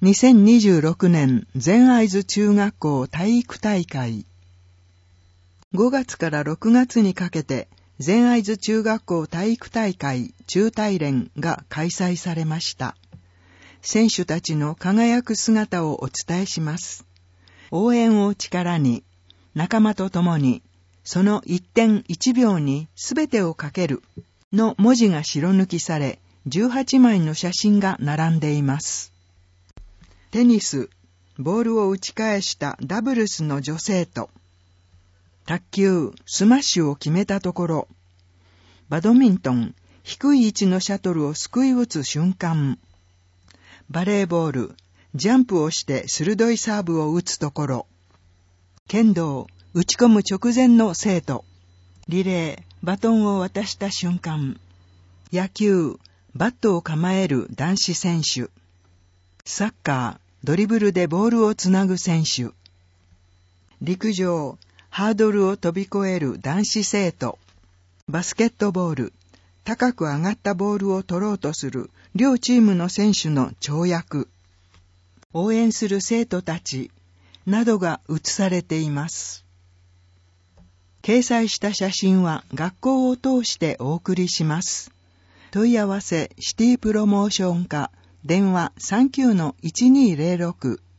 2026年全会津中学校体育大会。5月から6月にかけて全会津中学校体育大会中体連が開催されました。選手たちの輝く姿をお伝えします。応援を力に、仲間と共に、その一点一秒に全てをかけるの文字が白抜きされ、18枚の写真が並んでいます。テニス、ボールを打ち返したダブルスの女性と、卓球、スマッシュを決めたところ、バドミントン、低い位置のシャトルをすくい打つ瞬間、バレーボール、ジャンプをして鋭いサーブを打つところ、剣道、打ち込む直前の生徒、リレー、バトンを渡した瞬間、野球、バットを構える男子選手、サッカー、ドリブルでボールをつなぐ選手、陸上、ハードルを飛び越える男子生徒、バスケットボール、高く上がったボールを取ろうとする両チームの選手の跳躍、応援する生徒たちなどが写されています。掲載した写真は学校を通してお送りします。問い合わせシティプロモーション課電話 39-1206